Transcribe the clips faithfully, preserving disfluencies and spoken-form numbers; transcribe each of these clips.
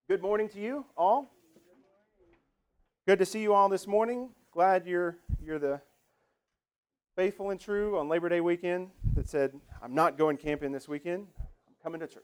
Good morning to you all. Good to see you all this morning. Glad you're you're the faithful and true on Labor Day weekend that said, I'm not going camping this weekend. I'm coming to church.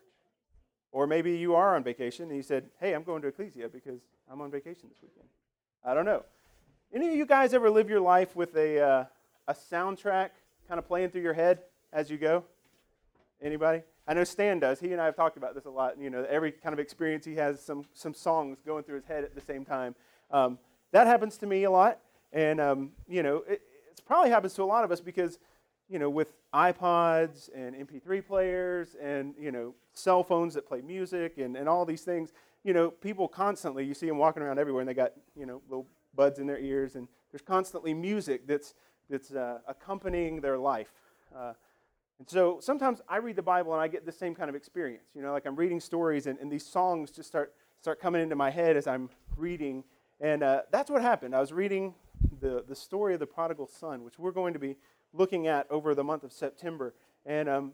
Or maybe you are on vacation and you said, hey, I'm going to Ecclesia because I'm on vacation this weekend. I don't know. Any of you guys ever live your life with a uh, a soundtrack kind of playing through your head as you go? Anybody? I know Stan does. He and I have talked about this a lot. You know, every kind of experience he has some some songs going through his head at the same time. Um, that happens to me a lot, and um, you know, it it's probably happens to a lot of us because, you know, with iPods and M P three players and you know cell phones that play music and, and all these things, you know, people constantly you see them walking around everywhere, and they got you know little buds in their ears, and there's constantly music that's that's uh, accompanying their life. Uh, And so sometimes I read the Bible and I get the same kind of experience. You know, like I'm reading stories and, and these songs just start start coming into my head as I'm reading. And uh, that's what happened. I was reading the, the story of the prodigal son, which we're going to be looking at over the month of September. And um,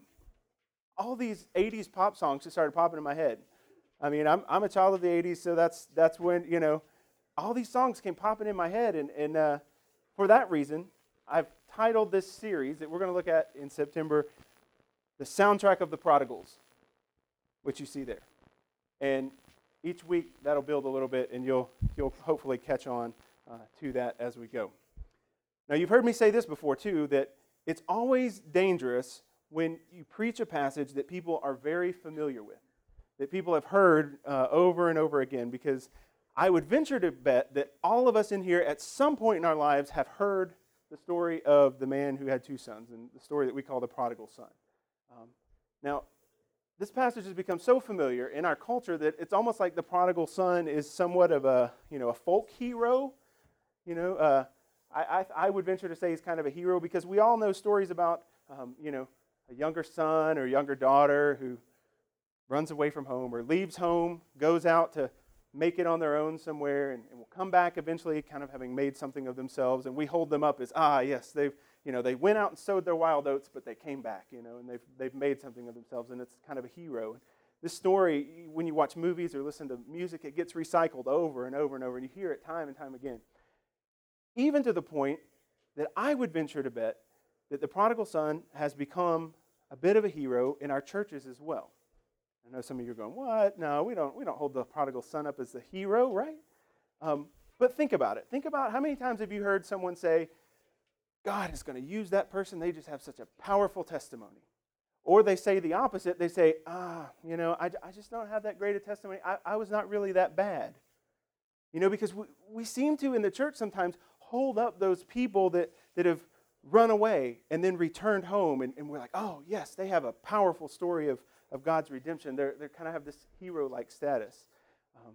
all these eighties pop songs just started popping in my head. I mean, I'm I'm a child of the eighties, so that's that's when, you know, all these songs came popping in my head. And, and uh, for that reason, I've titled this series that we're going to look at in September, The Soundtrack of the Prodigals, which you see there. And each week that'll build a little bit, and you'll you'll hopefully catch on uh, to that as we go. Now, you've heard me say this before, too, that it's always dangerous when you preach a passage that people are very familiar with, that people have heard uh, over and over again, because I would venture to bet that all of us in here at some point in our lives have heard the story of the man who had two sons, and the story that we call the prodigal son. Um, now, this passage has become so familiar in our culture that it's almost like the prodigal son is somewhat of a, you know, a folk hero. You know, uh, I, I, I would venture to say he's kind of a hero because we all know stories about, um, you know, a younger son or younger daughter who runs away from home or leaves home, goes out to make it on their own somewhere, and, and will come back eventually kind of having made something of themselves, and we hold them up as, ah, yes, they've, you know, they went out and sowed their wild oats, but they came back, you know, and they've they've made something of themselves, and it's kind of a hero. This story, when you watch movies or listen to music, it gets recycled over and over and over, and you hear it time and time again. Even to the point that I would venture to bet that the prodigal son has become a bit of a hero in our churches as well. I know some of you are going, what? No, we don't we don't hold the prodigal son up as the hero, right? Um, but think about it. Think about how many times have you heard someone say, God is going to use that person. They just have such a powerful testimony. Or they say the opposite. They say, ah, you know, I, I just don't have that great a testimony. I, I was not really that bad. You know, because we, we seem to in the church sometimes hold up those people that, that have run away and then returned home. And, and we're like, oh, yes, they have a powerful story of of God's redemption. They're, they kind of have this hero-like status. Um,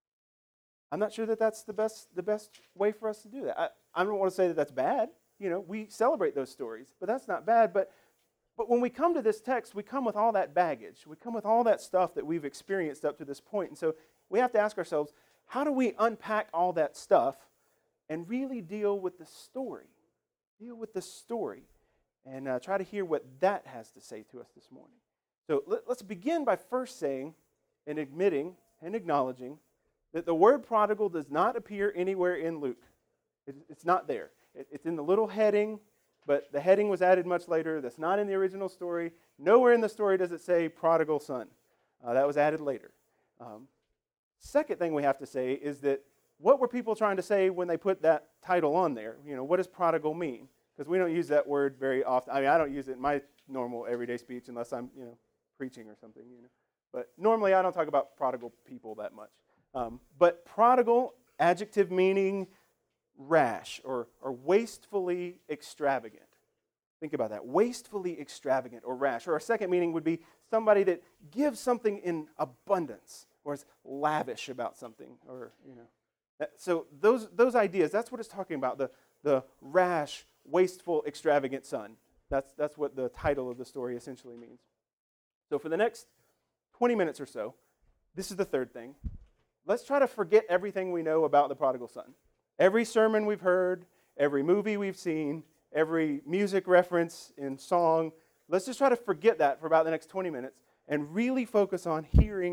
I'm not sure that that's the best the best way for us to do that. I, I don't want to say that that's bad. You know, we celebrate those stories, but that's not bad. But but when we come to this text, we come with all that baggage. We come with all that stuff that we've experienced up to this point. And so we have to ask ourselves, how do we unpack all that stuff and really deal with the story? Deal with the story and uh, try to hear what that has to say to us this morning. So let's begin by first saying and admitting and acknowledging that the word prodigal does not appear anywhere in Luke. It's not there. It's in the little heading, but the heading was added much later. That's not in the original story. Nowhere in the story does it say prodigal son. Uh, that was added later. Um, second thing we have to say is that what were people trying to say when they put that title on there? You know, what does prodigal mean? Because we don't use that word very often. I mean, I don't use it in my normal everyday speech unless I'm, you know, preaching or something, you know. But normally I don't talk about prodigal people that much. Um, but prodigal, adjective meaning rash or, or wastefully extravagant. Think about that. Wastefully extravagant or rash. Or a second meaning would be somebody that gives something in abundance or is lavish about something. Or, you know. That, so those those ideas, that's what it's talking about. The the rash, wasteful, extravagant son. That's that's what the title of the story essentially means. So for the next twenty minutes or so, this is the third thing. Let's try to forget everything we know about the prodigal son. Every sermon we've heard, every movie we've seen, every music reference in song, let's just try to forget that for about the next twenty minutes and really focus on hearing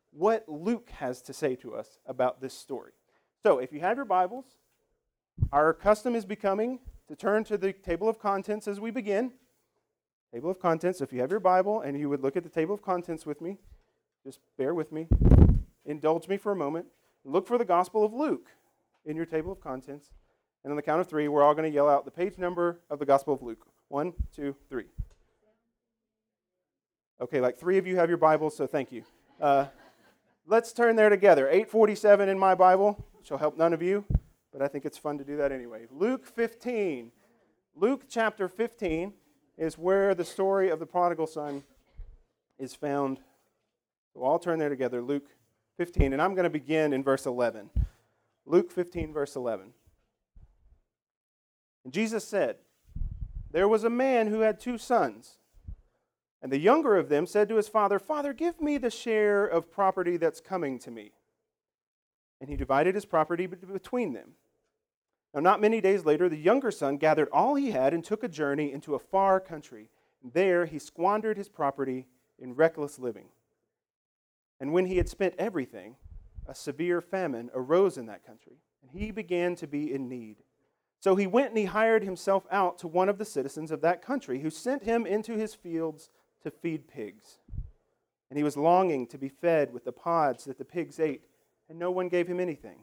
what Luke has to say to us about this story. So if you have your Bibles, our custom is becoming to turn to the table of contents as we begin. Table of contents. If you have your Bible and you would look at the table of contents with me, just bear with me. Indulge me for a moment. Look for the Gospel of Luke in your table of contents. And on the count of three, we're all going to yell out the page number of the Gospel of Luke. One, two, three. Okay, like three of you have your Bibles, so thank you. Uh, let's turn there together. eight forty-seven in my Bible, which will help none of you, but I think it's fun to do that anyway. Luke fifteen. Luke chapter fifteen is where the story of the prodigal son is found. So all turn there together, Luke fifteen, and I'm going to begin in verse eleven. Luke fifteen, verse eleven. And Jesus said, "There was a man who had two sons, and the younger of them said to his father, 'Father, give me the share of property that's coming to me.' And he divided his property between them. Now, not many days later, the younger son gathered all he had and took a journey into a far country. There he squandered his property in reckless living. And when he had spent everything, a severe famine arose in that country, and he began to be in need. So he went and he hired himself out to one of the citizens of that country, who sent him into his fields to feed pigs. And he was longing to be fed with the pods that the pigs ate, and no one gave him anything.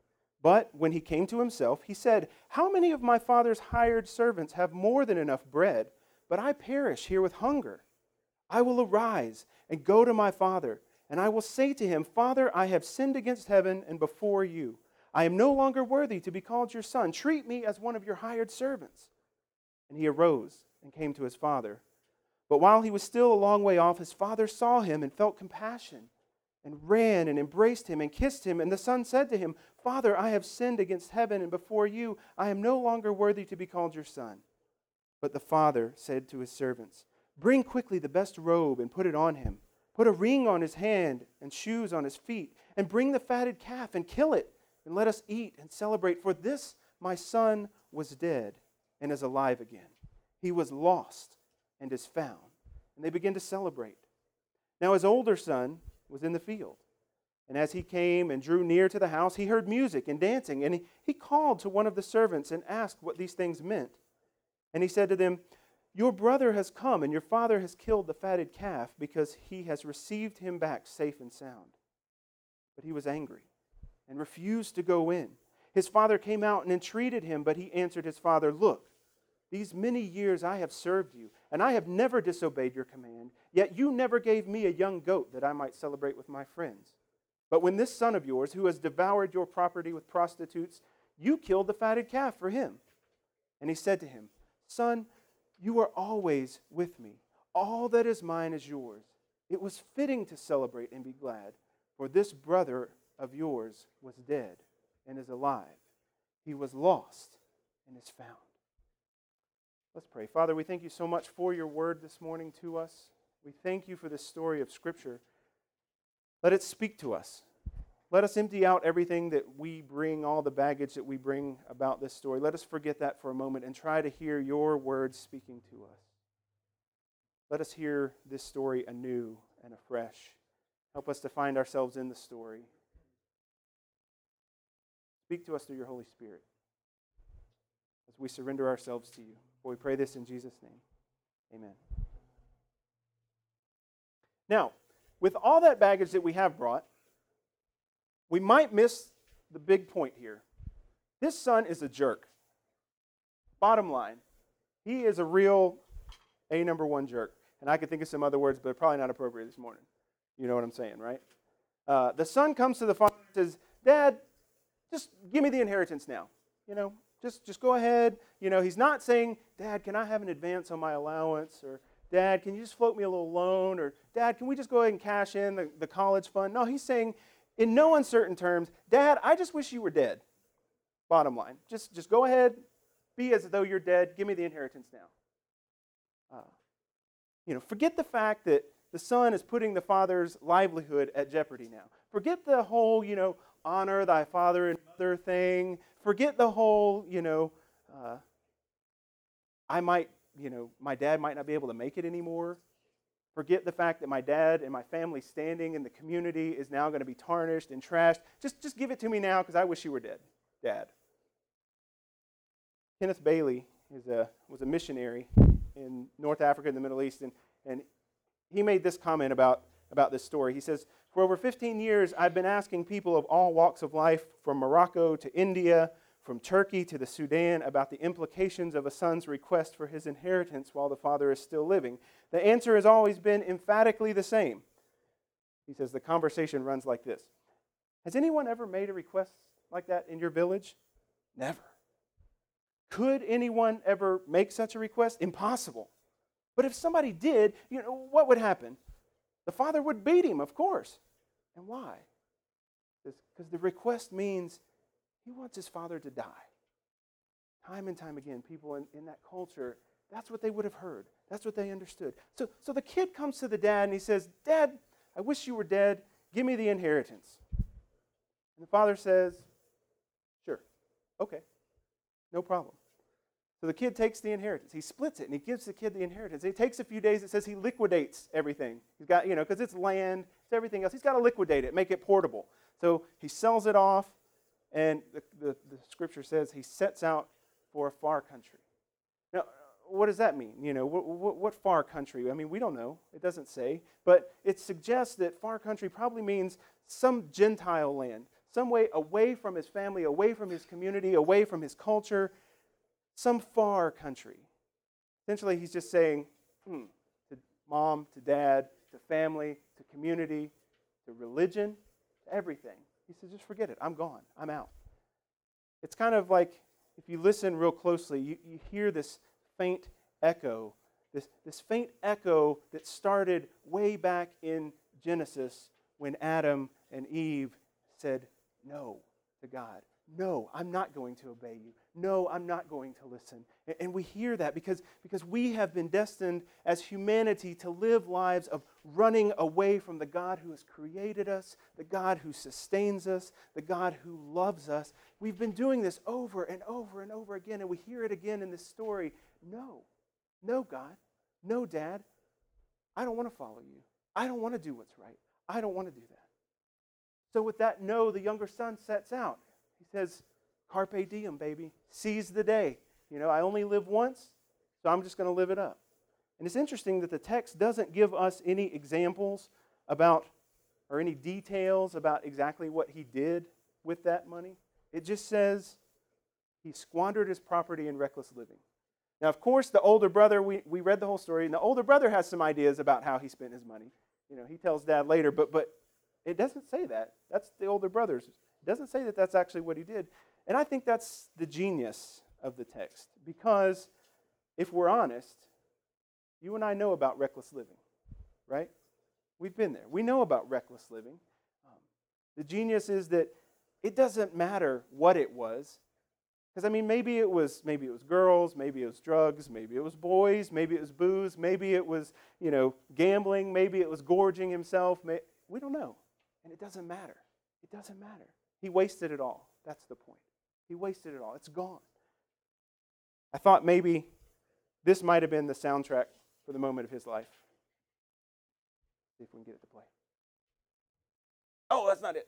But when he came to himself, he said, 'How many of my father's hired servants have more than enough bread, but I perish here with hunger? I will arise and go to my father, and I will say to him, Father, I have sinned against heaven and before you. I am no longer worthy to be called your son. Treat me as one of your hired servants.' And he arose and came to his father. But while he was still a long way off, his father saw him and felt compassion, and ran and embraced him and kissed him. And the son said to him, 'Father, I have sinned against heaven and before you. I am no longer worthy to be called your son.' But the father said to his servants, 'Bring quickly the best robe and put it on him. Put a ring on his hand and shoes on his feet, and bring the fatted calf and kill it, and let us eat and celebrate. For this my son was dead and is alive again. He was lost and is found.' And they began to celebrate. Now his older son was in the field. And as he came and drew near to the house, he heard music and dancing. And he, he called to one of the servants and asked what these things meant. And he said to them, 'Your brother has come, and your father has killed the fatted calf, because he has received him back safe and sound.' But he was angry and refused to go in. His father came out and entreated him, but he answered his father, 'Look, these many years I have served you, and I have never disobeyed your command, yet you never gave me a young goat that I might celebrate with my friends. But when this son of yours, who has devoured your property with prostitutes, you killed the fatted calf for him.' And he said to him, 'Son, you are always with me. All that is mine is yours. It was fitting to celebrate and be glad, for this brother of yours was dead and is alive. He was lost and is found.'" Let's pray. Father, we thank you so much for your word this morning to us. We thank you for this story of Scripture. Let it speak to us. Let us empty out everything that we bring, all the baggage that we bring about this story. Let us forget that for a moment and try to hear your words speaking to us. Let us hear this story anew and afresh. Help us to find ourselves in the story. Speak to us through your Holy Spirit as we surrender ourselves to you. For we pray this in Jesus' name. Amen. Now, with all that baggage that we have brought, we might miss the big point here. This son is a jerk. Bottom line, he is a real A number one jerk. And I could think of some other words, but probably not appropriate this morning. You know what I'm saying, right? Uh, the son comes to the father and says, "Dad, just give me the inheritance now. You know, just, just go ahead." You know, he's not saying, "Dad, can I have an advance on my allowance?" Or, "Dad, can you just float me a little loan?" Or, "Dad, can we just go ahead and cash in the, the college fund?" No, he's saying, in no uncertain terms, "Dad, I just wish you were dead." Bottom line. Just, just go ahead, be as though you're dead. Give me the inheritance now. Uh, you know, forget the fact that the son is putting the father's livelihood at jeopardy now. Forget the whole, you know, honor thy father and mother thing. Forget the whole, you know, uh, I might, you know, my dad might not be able to make it anymore. forget the fact that my dad and my family's standing in the community is now going to be tarnished and trashed. Just, just give it to me now because I wish you were dead, Dad. Kenneth Bailey is a, was a missionary in North Africa and the Middle East, and, and he made this comment about, about this story. He says, for over fifteen years, I've been asking people of all walks of life, from Morocco to India, from Turkey to the Sudan, about the implications of a son's request for his inheritance while the father is still living. The answer has always been emphatically the same. He says, the conversation runs like this. Has anyone ever made a request like that in your village? Never. Could anyone ever make such a request? Impossible. But if somebody did, you know, what would happen? The father would beat him, of course. And why? Because the request means he wants his father to die. Time and time again, people in, in that culture, that's what they would have heard. That's what they understood. So, so the kid comes to the dad and he says, Dad, I wish you were dead. Give me the inheritance. And the father says, sure, okay, no problem. So the kid takes the inheritance. He splits it, and he gives the kid the inheritance. It takes a few days. It says he liquidates everything. He's got, you know, because it's land, it's everything else. He's got to liquidate it, make it portable. So he sells it off, and the, the, the scripture says he sets out for a far country. Now, what does that mean? You know, what, what, what far country? I mean, we don't know. It doesn't say. But it suggests that far country probably means some Gentile land, some way away from his family, away from his community, away from his culture, some far country. Essentially, he's just saying, hmm, to mom, to dad, to family, to community, to religion, to everything. He says, just forget it. I'm gone. I'm out. It's kind of like, if you listen real closely, you, you hear this faint echo, this, this faint echo that started way back in Genesis when Adam and Eve said no to God. No, I'm not going to obey you. No, I'm not going to listen. And, and we hear that because, because we have been destined as humanity to live lives of running away from the God who has created us, the God who sustains us, the God who loves us. We've been doing this over and over and over again, and we hear it again in this story. No, no, God, no, Dad, I don't want to follow you. I don't want to do what's right. I don't want to do that. So with that no, the younger son sets out. He says, carpe diem, baby. Seize the day. You know, I only live once, so I'm just going to live it up. And it's interesting that the text doesn't give us any examples about, or any details about exactly what he did with that money. It just says he squandered his property in reckless living. Now, of course, the older brother, we, we read the whole story, and the older brother has some ideas about how he spent his money. You know, he tells Dad later, but but it doesn't say that. That's the older brother's. It doesn't say that that's actually what he did. And I think that's the genius of the text. Because if we're honest, you and I know about reckless living, right? We've been there. We know about reckless living. Um, the genius is that it doesn't matter what it was. Because, I mean, maybe it was maybe it was girls, maybe it was drugs, maybe it was boys, maybe it was booze, maybe it was, you know, gambling, maybe it was gorging himself. May, we don't know. And it doesn't matter. It doesn't matter. He wasted it all. That's the point. He wasted it all. It's gone. I thought maybe this might have been the soundtrack for the moment of his life. See if we can get it to play. Oh, that's not it.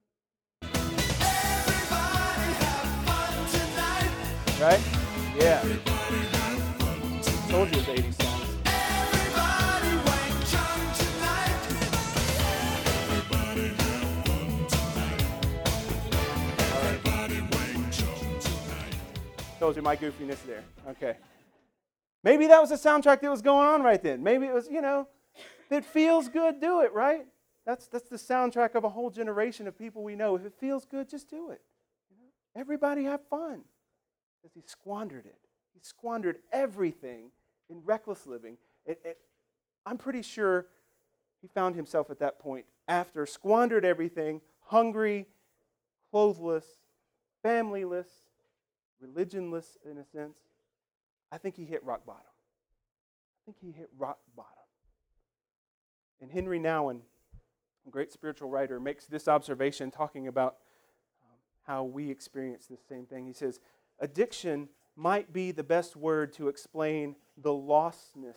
Everybody have fun tonight. Right? Yeah. Told you it's eighties songs. Everybody wake John tonight. Everybody have fun tonight. Everybody wake John tonight. Told you my goofiness there. Okay. Maybe that was the soundtrack that was going on right then. Maybe it was, you know, if it feels good, do it, right? That's that's the soundtrack of a whole generation of people we know. If it feels good, just do it. You know? Everybody have fun. Because he squandered it. He squandered everything in reckless living. It, it, I'm pretty sure he found himself at that point after squandered everything, hungry, clothless, familyless, religionless in a sense. I think he hit rock bottom. I think he hit rock bottom. And Henry Nouwen, a great spiritual writer, makes this observation talking about um, how we experience this same thing. He says, addiction might be the best word to explain the lostness,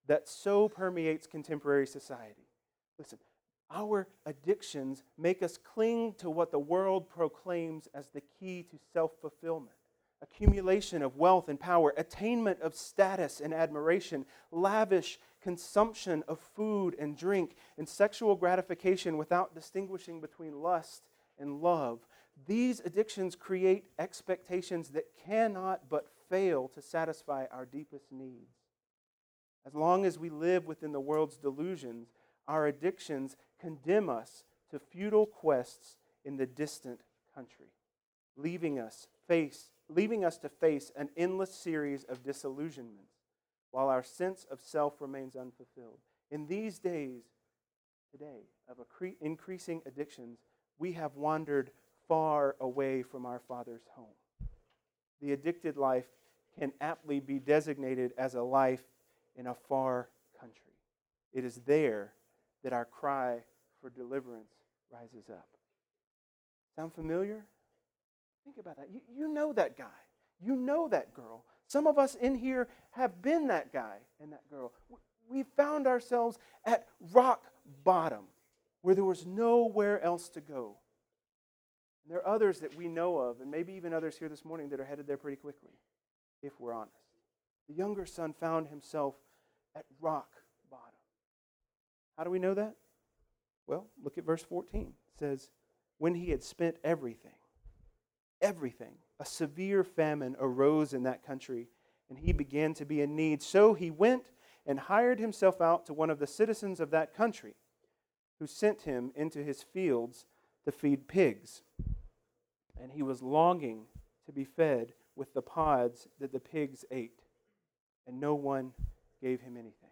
that so permeates contemporary society. Listen, our addictions make us cling to what the world proclaims as the key to self-fulfillment. Accumulation of wealth and power, attainment of status and admiration, lavish consumption of food and drink, and sexual gratification without distinguishing between lust and love. These addictions create expectations that cannot but fail to satisfy our deepest needs. As long as we live within the world's delusions, our addictions condemn us to futile quests in the distant country, leaving us face leaving us to face an endless series of disillusionments while our sense of self remains unfulfilled. In these days, today, of increasing addictions, we have wandered far away from our Father's home. The addicted life can aptly be designated as a life in a far country. It is there that our cry for deliverance rises up. Sound familiar? Think about that. You, you know that guy. You know that girl. Some of us in here have been that guy and that girl. We found ourselves at rock bottom where there was nowhere else to go. And there are others that we know of, and maybe even others here this morning that are headed there pretty quickly, if we're honest. The younger son found himself at rock bottom. How do we know that? Well, look at verse fourteen. It says, when he had spent everything, everything, a severe famine arose in that country, and he began to be in need. So he went and hired himself out to one of the citizens of that country, who sent him into his fields to feed pigs. And he was longing to be fed with the pods that the pigs ate, and no one gave him anything.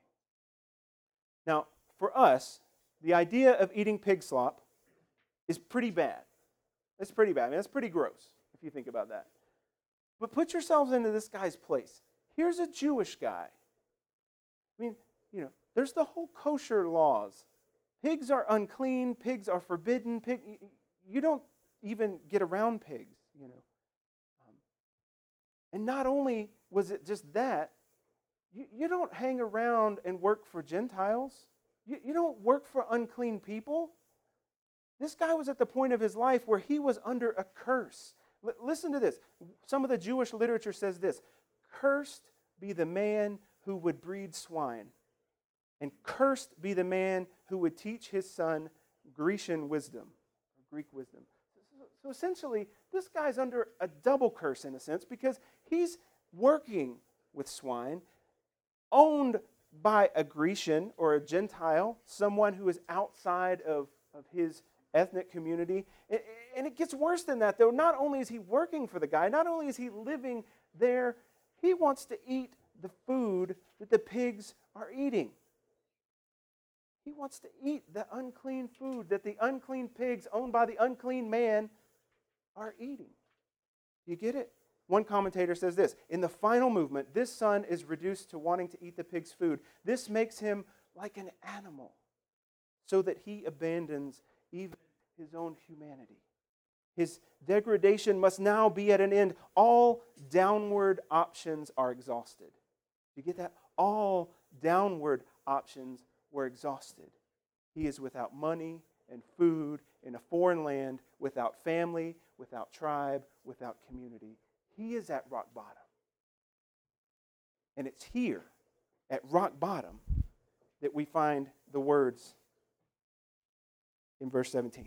Now, for us, the idea of eating pig slop is pretty bad. It's pretty bad. I mean, that's pretty gross, if you think about that. But put yourselves into this guy's place. Here's a Jewish guy. I mean, you know, there's the whole kosher laws. Pigs are unclean. Pigs are forbidden. Pig, you don't even get around pigs, you know. Um, and not only was it just that, you, you don't hang around and work for Gentiles. You, you don't work for unclean people. This guy was at the point of his life where he was under a curse. L- listen to this. Some of the Jewish literature says this: cursed be the man who would breed swine, and cursed be the man who would teach his son Grecian wisdom, or Greek wisdom. So essentially, this guy's under a double curse in a sense, because he's working with swine, owned by a Grecian or a Gentile, someone who is outside of, of his ethnic community. And it gets worse than that, though. Not only is he working for the guy, not only is he living there, he wants to eat the food that the pigs are eating. He wants to eat the unclean food that the unclean pigs owned by the unclean man are eating. You get it? One commentator says this: in the final movement, this son is reduced to wanting to eat the pig's food. This makes him like an animal, so that he abandons even his own humanity. His degradation must now be at an end. All downward options are exhausted. You get that? All downward options were exhausted. He is without money and food in a foreign land, without family, without tribe, without community. He is at rock bottom. And it's here, at rock bottom, that we find the words in verse seventeen.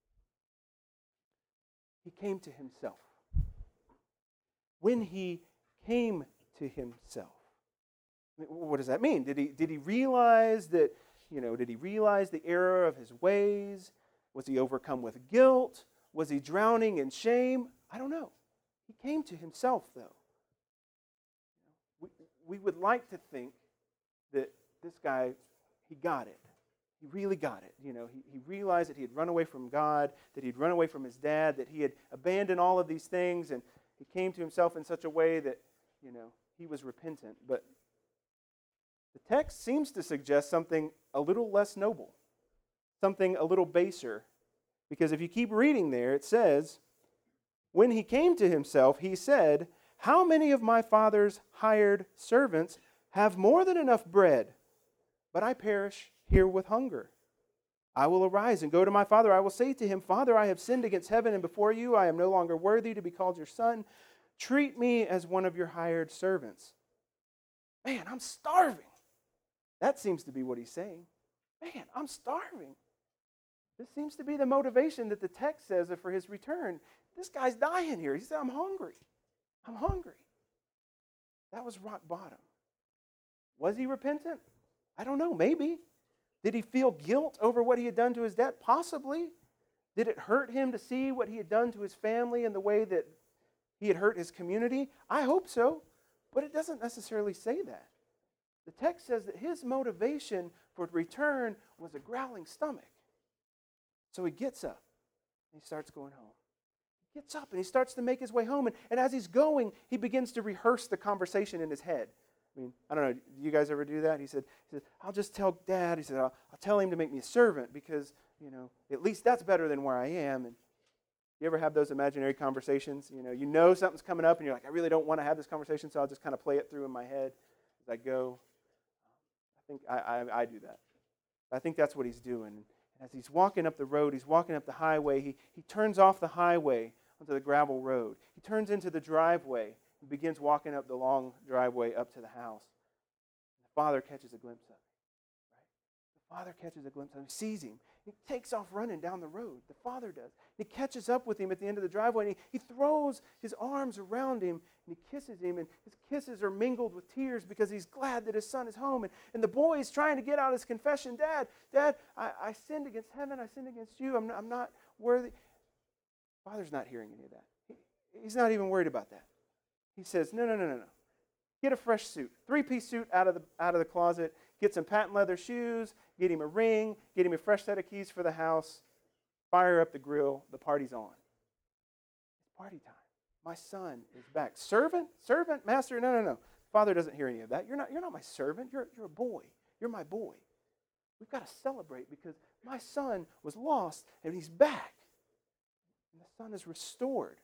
He came to himself. When he came to himself, what does that mean? Did he did he realize that, you know, did he realize the error of his ways? Was he overcome with guilt? Was he drowning in shame? I don't know. He came to himself, though. We, we would like to think that this guy, he got it. He really got it. You know, he, he realized that he had run away from God, that he'd run away from his dad, that he had abandoned all of these things, and he came to himself in such a way that, you know, he was repentant. But the text seems to suggest something a little less noble, something a little baser. Because if you keep reading there, it says, when he came to himself, he said, how many of my father's hired servants have more than enough bread but I perish here with hunger. I will arise and go to my father. I will say to him, Father, I have sinned against heaven and before you. I am no longer worthy to be called your son. Treat me as one of your hired servants. Man, I'm starving. That seems to be what he's saying. Man, I'm starving. This seems to be the motivation that the text says for his return. This guy's dying here. He said, I'm hungry. I'm hungry. That was rock bottom. Was he repentant? I don't know, maybe. Did he feel guilt over what he had done to his dad? Possibly. Did it hurt him to see what he had done to his family and the way that he had hurt his community? I hope so, but it doesn't necessarily say that. The text says that his motivation for return was a growling stomach. So he gets up and he starts going home. He gets up and he starts to make his way home. And, and as he's going, he begins to rehearse the conversation in his head. I mean, I don't know, do you guys ever do that? He said, he said I'll just tell Dad, he said, I'll, I'll tell him to make me a servant because, you know, at least that's better than where I am. And you ever have those imaginary conversations? You know, you know something's coming up and you're like, I really don't want to have this conversation, so I'll just kind of play it through in my head as I go. I think I, I, I do that. I think that's what he's doing. And as he's walking up the road, he's walking up the highway, he, he turns off the highway onto the gravel road. He turns into the driveway and begins walking up the long driveway up to the house. The father catches a glimpse of him. Right? The father catches a glimpse of him, sees him. He takes off running down the road. The father does. He catches up with him at the end of the driveway, and he, he throws his arms around him, and he kisses him, and his kisses are mingled with tears because he's glad that his son is home. And, and the boy is trying to get out his confession. Dad, Dad, I, I sinned against heaven. I sinned against you. I'm not, I'm not worthy. Father's not hearing any of that. He, he's not even worried about that. He says, no, no, no, no, no. Get a fresh suit. Three-piece suit out of the out of the closet. Get some patent leather shoes. Get him a ring. Get him a fresh set of keys for the house. Fire up the grill. The party's on. It's party time. My son is back. Servant? Servant? Master? No, no, no. Father doesn't hear any of that. You're not, you're not my servant. You're, you're a boy. You're my boy. We've got to celebrate because my son was lost and he's back. And the son is restored.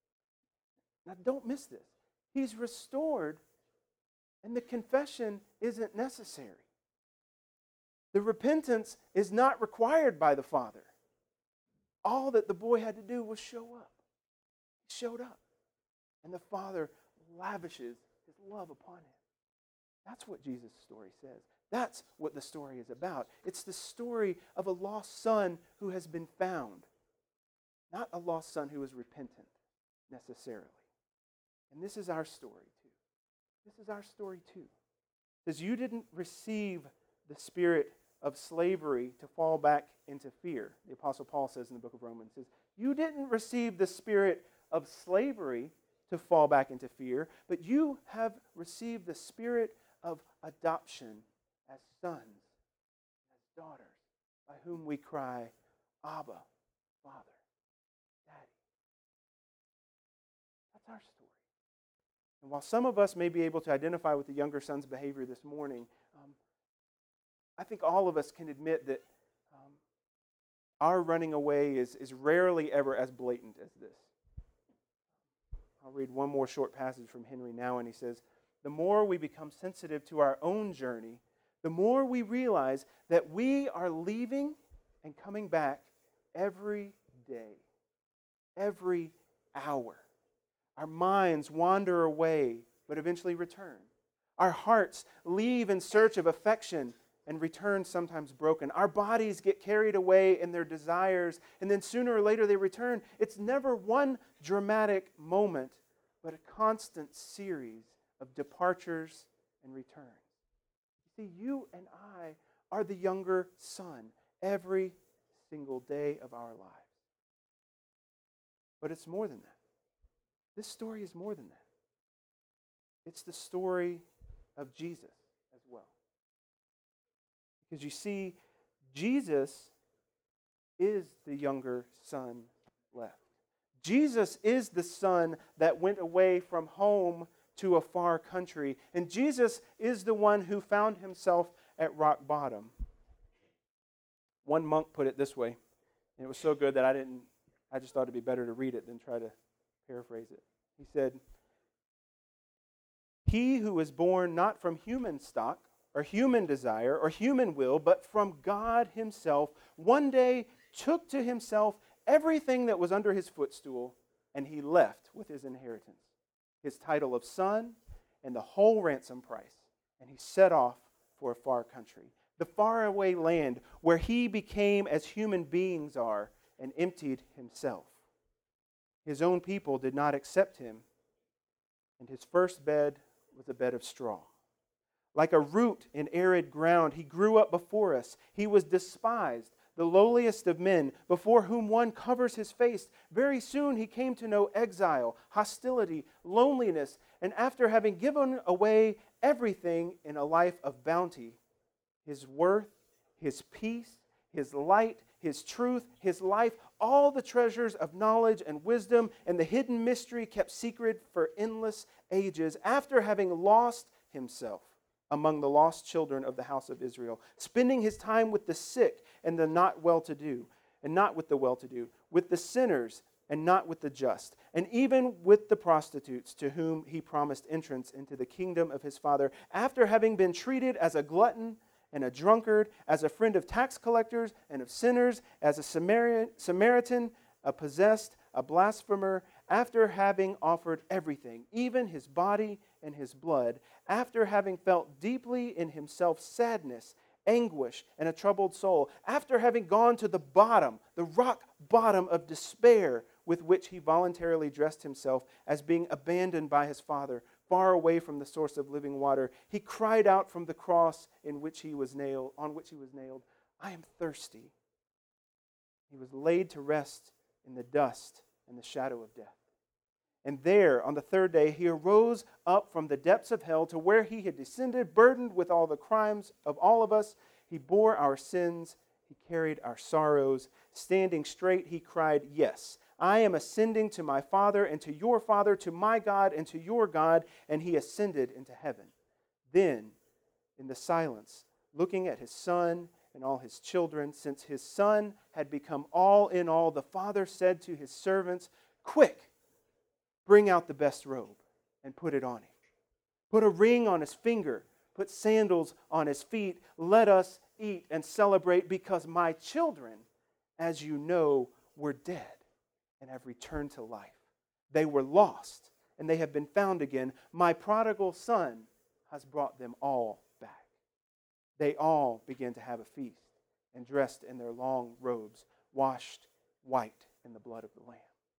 Now, don't miss this. He's restored, and the confession isn't necessary. The repentance is not required by the father. All that the boy had to do was show up. He showed up, and the father lavishes his love upon him. That's what Jesus' story says. That's what the story is about. It's the story of a lost son who has been found, not a lost son who is repentant necessarily. And this is our story too. This is our story too. Because you didn't receive the spirit of slavery to fall back into fear. The Apostle Paul says in the book of Romans, says, you didn't receive the spirit of slavery to fall back into fear, but you have received the spirit of adoption as sons, as daughters, by whom we cry, Abba, Father, Daddy. That's our story. And while some of us may be able to identify with the younger son's behavior this morning, um, I think all of us can admit that um, our running away is, is rarely ever as blatant as this. I'll read one more short passage from Henry Nouwen. He says, the more we become sensitive to our own journey, the more we realize that we are leaving and coming back every day, every hour. Our minds wander away, but eventually return. Our hearts leave in search of affection and return sometimes broken. Our bodies get carried away in their desires, and then sooner or later they return. It's never one dramatic moment, but a constant series of departures and returns. You see, you and I are the younger son every single day of our lives. But it's more than that. This story is more than that. It's the story of Jesus as well. Because you see, Jesus is the younger son left. Jesus is the son that went away from home to a far country. And Jesus is the one who found himself at rock bottom. One monk put it this way, and it was so good that I didn't, I just thought it'd be better to read it than try to paraphrase it. He said, he who is born not from human stock, or human desire or human will, but from God himself, one day took to himself everything that was under his footstool, and he left with his inheritance, his title of son, and the whole ransom price. And he set off for a far country, the faraway land where he became as human beings are and emptied himself. His own people did not accept him, and his first bed was a bed of straw. Like a root in arid ground, he grew up before us. He was despised, the lowliest of men, before whom one covers his face. Very soon he came to know exile, hostility, loneliness, and after having given away everything in a life of bounty, his worth, his peace, his light, his truth, his life, all the treasures of knowledge and wisdom and the hidden mystery kept secret for endless ages, after having lost himself among the lost children of the house of Israel, spending his time with the sick and the not well-to-do, and not with the well-to-do, with the sinners and not with the just, and even with the prostitutes to whom he promised entrance into the kingdom of his Father, after having been treated as a glutton and a drunkard, as a friend of tax collectors and of sinners, as a Samaritan, Samaritan, a possessed, a blasphemer, after having offered everything, even his body and his blood, after having felt deeply in himself sadness, anguish, and a troubled soul, after having gone to the bottom, the rock bottom of despair with which he voluntarily dressed himself as being abandoned by his Father, far away from the source of living water, he cried out from the cross in which he was nailed, on which he was nailed, "I am thirsty." He was laid to rest in the dust and the shadow of death. And there, on the third day, he arose up from the depths of hell to where he had descended, burdened with all the crimes of all of us. He bore our sins. He carried our sorrows. Standing straight, he cried, "Yes, I am ascending to my Father and to your Father, to my God and to your God." And he ascended into heaven. Then, in the silence, looking at his Son and all his children, since his Son had become all in all, the Father said to his servants, "Quick! Bring out the best robe and put it on him. Put a ring on his finger. Put sandals on his feet. Let us eat and celebrate, because my children, as you know, were dead and have returned to life. They were lost and they have been found again. My prodigal son has brought them all back." They all began to have a feast and dressed in their long robes, washed white in the blood of the Lamb.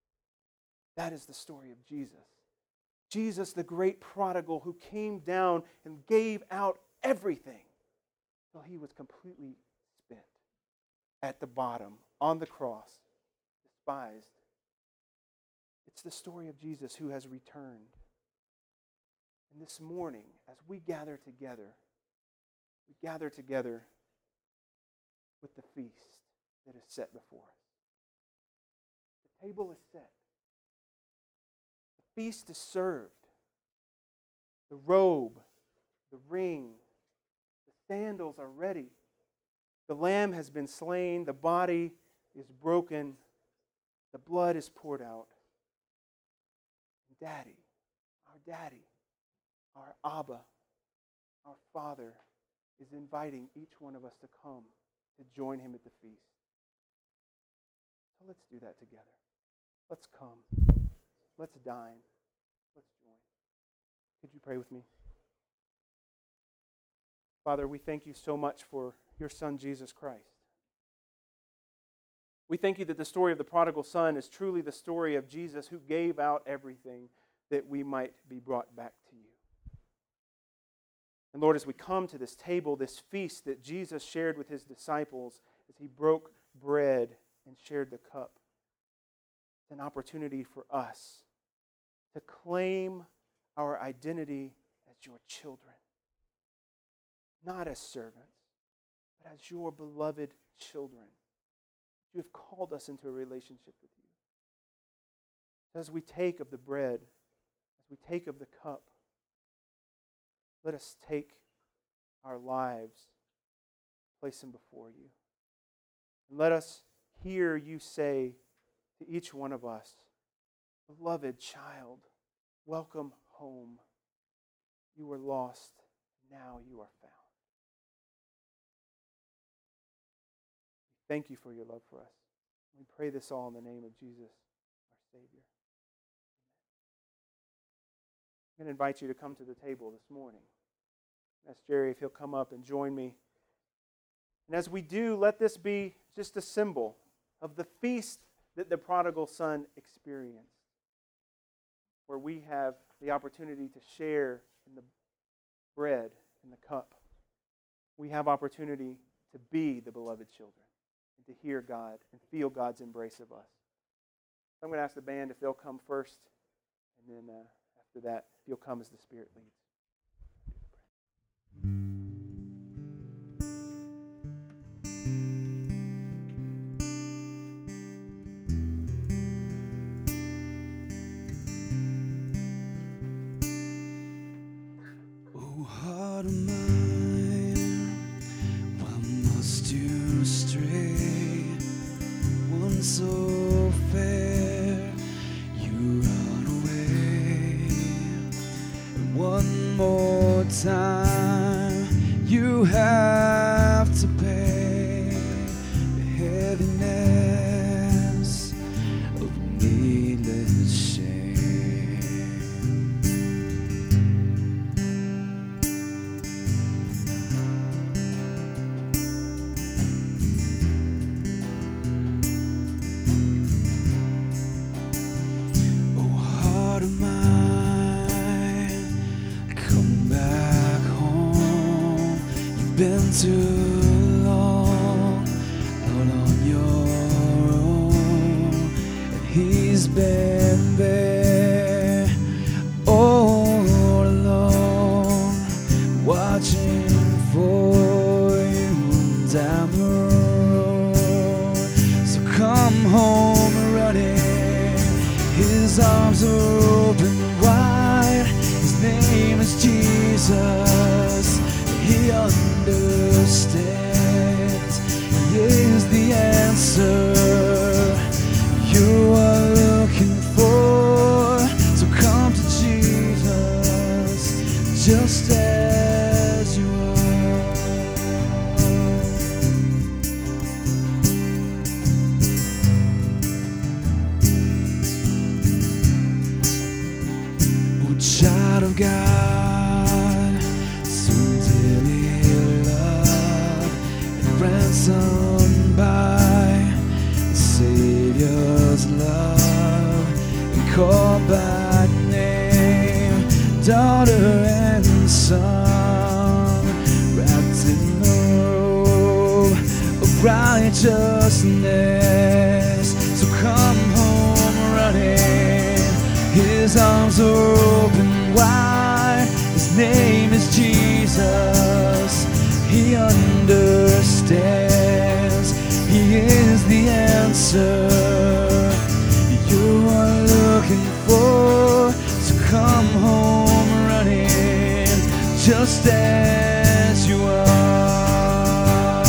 That is the story of Jesus. Jesus, the great prodigal who came down and gave out everything till he was completely spent at the bottom, on the cross, despised. It's the story of Jesus who has returned. And this morning, as we gather together, we gather together with the feast that is set before us. The table is set. Feast is served. The robe, the ring, the sandals are ready. The lamb has been slain. The body is broken. The blood is poured out. Daddy, our daddy, our Abba, our Father is inviting each one of us to come to join him at the feast. So let's do that together. Let's come. Let's dine. Let's join. Could you pray with me? Father, we thank you so much for your Son, Jesus Christ. We thank you that the story of the prodigal son is truly the story of Jesus who gave out everything that we might be brought back to you. And Lord, as we come to this table, this feast that Jesus shared with his disciples as he broke bread and shared the cup, it's an opportunity for us to claim our identity as your children. Not as servants, but as your beloved children. You have called us into a relationship with you. As we take of the bread, as we take of the cup, let us take our lives, place them before you. And let us hear you say to each one of us, "Beloved child, welcome home. You were lost, now you are found." thank you for your love for us. We pray this all in the name of Jesus, our Savior. I'm going to invite you to come to the table this morning. Ask Jerry if he'll come up and join me. And as we do, let this be just a symbol of the feast that the prodigal son experienced, where we have the opportunity to share in the bread and the cup. We have opportunity to be the beloved children and to hear God and feel God's embrace of us. I'm going to ask the band if they'll come first, and then uh, after that, if you'll come as the Spirit leads. Oh, heart of mine, why must you stray? One so fair, you run away. And one more time, you have to pay the heaviness of needless shame. Been too long out on your own, and he's been there all alone, watching for you down the road. So come home running, his arms are open wide, his name is Jesus. He understands, He is the answer you are looking for. So come to Jesus, just as you are. Oh, child of God, ransomed by the Savior's love, and called by name, daughter and son, wrapped in the robe of righteousness. So come home running, his arms are open wide, his name is Jesus. He understands, He is the answer you are looking for. So come home running, just as you are.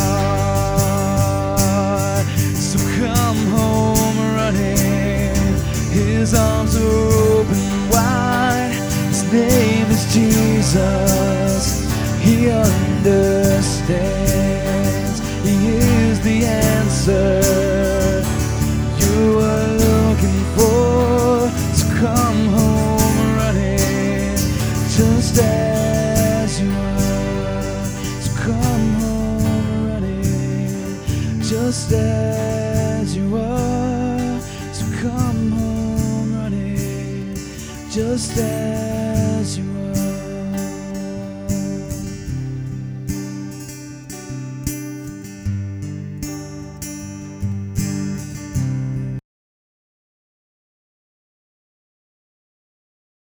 So come home running, his arms are open wide, his name is Jesus. He understands, He is the answer you are looking for. So come home running, just as you are. So come home running, just as you are. So come home running, just as